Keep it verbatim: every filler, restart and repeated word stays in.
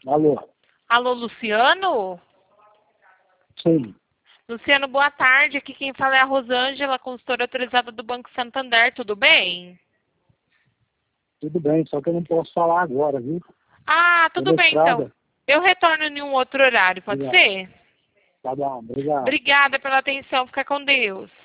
Alô? Alô, Luciano? Sim. Luciano, boa tarde. Aqui quem fala é a Rosângela, consultora autorizada do Banco Santander. Tudo bem? Tudo bem, só que eu não posso falar agora, viu? Ah, Tô tudo na bem então. estrada. Eu retorno em um outro horário, pode Obrigado. ser? Tá bom, obrigado. Obrigada pela atenção. Fica com Deus.